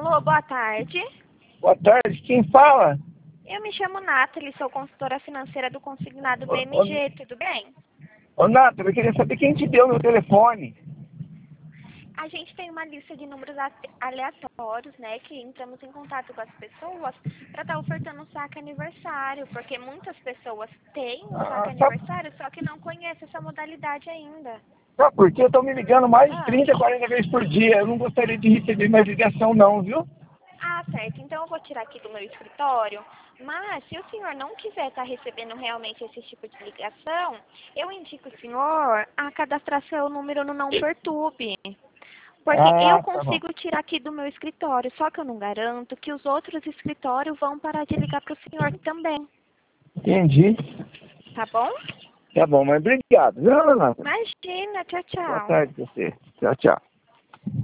Alô, boa tarde. Boa tarde, quem fala? Eu me chamo Nathalie, sou consultora financeira do consignado Ô, BMG, tudo bem? Nathalie, eu queria saber quem te deu meu telefone. A gente tem uma lista de números aleatórios, né, que entramos em contato com as pessoas para estar ofertando um saque aniversário, porque muitas pessoas têm um saque aniversário, só que não conhecem essa modalidade ainda. Sabe por quê? Eu tô me ligando mais de Ah, 30, 40 vezes por dia. Eu não gostaria de receber mais ligação não, viu? certo. Então eu vou tirar aqui do meu escritório, mas se o senhor não quiser estar recebendo realmente esse tipo de ligação, eu indico o senhor a cadastrar seu número no Não Perturbe. Porque eu Tá bom. consigo tirar aqui do meu escritório, só que eu não garanto que os outros escritórios vão parar de ligar para o senhor também, Entendi. tá bom? Tá bom, mas obrigado, viu, Nathalie? Imagina, tchau, Boa tchau. tarde pra você. Tchau, tchau.